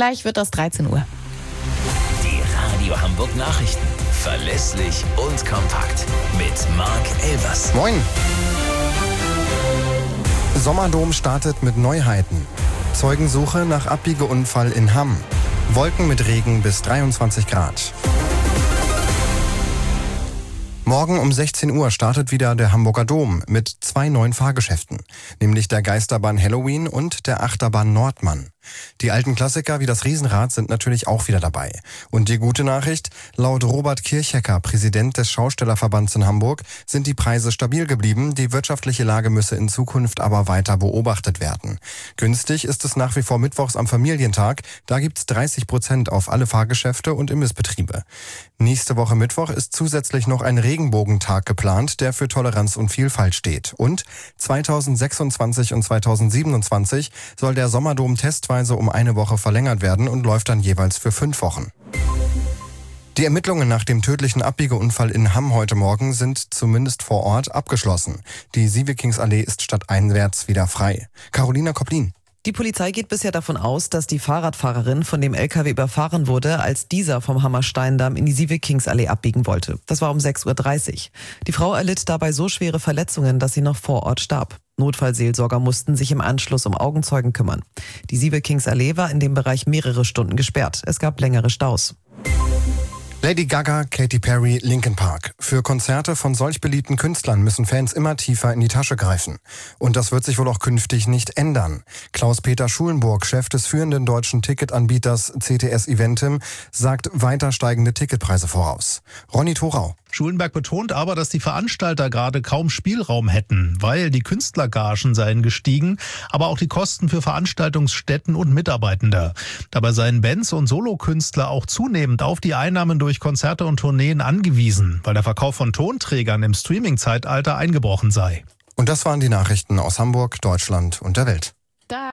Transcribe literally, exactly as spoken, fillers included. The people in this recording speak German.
Gleich wird das dreizehn Uhr. Die Radio Hamburg Nachrichten. Verlässlich und kompakt. Mit Marc Elvers. Moin. Sommerdom startet mit Neuheiten. Zeugensuche nach Abbiegeunfall in Hamm. Wolken mit Regen bis dreiundzwanzig Grad. Morgen um sechzehn Uhr startet wieder der Hamburger Dom mit zwei neuen Fahrgeschäften, nämlich der Geisterbahn Halloween und der Achterbahn Nordmann. Die alten Klassiker wie das Riesenrad sind natürlich auch wieder dabei. Und die gute Nachricht, laut Robert Kirchhecker, Präsident des Schaustellerverbands in Hamburg, sind die Preise stabil geblieben, die wirtschaftliche Lage müsse in Zukunft aber weiter beobachtet werden. Günstig ist es nach wie vor mittwochs am Familientag, da gibt's dreißig Prozent auf alle Fahrgeschäfte und Imbissbetriebe. Nächste Woche Mittwoch ist zusätzlich noch ein Regenbogentag geplant, der für Toleranz und Vielfalt steht. Und zweitausendsechsundzwanzig und zweitausendsiebenundzwanzig soll der Sommerdom testweise um eine Woche verlängert werden und läuft dann jeweils für fünf Wochen. Die Ermittlungen nach dem tödlichen Abbiegeunfall in Hamm heute Morgen sind zumindest vor Ort abgeschlossen. Die Sievekingsallee ist stadteinwärts wieder frei. Carolina Koplin. Die Polizei geht bisher davon aus, dass die Fahrradfahrerin von dem L K W überfahren wurde, als dieser vom Hammersteindamm in die Sievekingsallee abbiegen wollte. Das war um sechs Uhr dreißig. Die Frau erlitt dabei so schwere Verletzungen, dass sie noch vor Ort starb. Notfallseelsorger mussten sich im Anschluss um Augenzeugen kümmern. Die Sievekingsallee war in dem Bereich mehrere Stunden gesperrt. Es gab längere Staus. Lady Gaga, Katy Perry, Linkin Park. Für Konzerte von solch beliebten Künstlern müssen Fans immer tiefer in die Tasche greifen. Und das wird sich wohl auch künftig nicht ändern. Klaus-Peter Schulenburg, Chef des führenden deutschen Ticketanbieters C T S Eventim, sagt weiter steigende Ticketpreise voraus. Ronny Thorau. Schulenberg betont aber, dass die Veranstalter gerade kaum Spielraum hätten, weil die Künstlergagen seien gestiegen, aber auch die Kosten für Veranstaltungsstätten und Mitarbeitende. Dabei seien Bands und Solokünstler auch zunehmend auf die Einnahmen durch Konzerte und Tourneen angewiesen, weil der Verkauf von Tonträgern im Streaming-Zeitalter eingebrochen sei. Und das waren die Nachrichten aus Hamburg, Deutschland und der Welt.